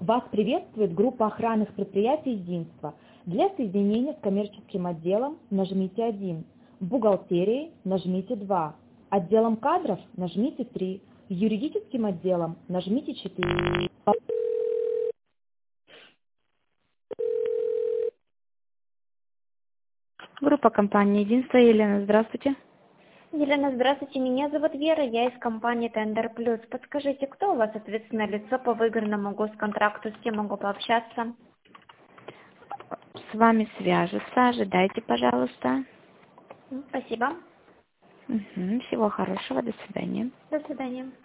Вас приветствует группа охранных предприятий единства. Для соединения с коммерческим отделом нажмите 1, бухгалтерией нажмите 2, отделом кадров нажмите 3, юридическим отделом нажмите 4. Группа компании «Единство». Елена, здравствуйте. Елена, здравствуйте. Меня зовут Вера, я из компании Тендер Плюс. Подскажите, кто у вас ответственное лицо по выигранному госконтракту, с кем могу пообщаться? С вами свяжутся. Ожидайте, пожалуйста. Спасибо. Всего хорошего. До свидания. До свидания.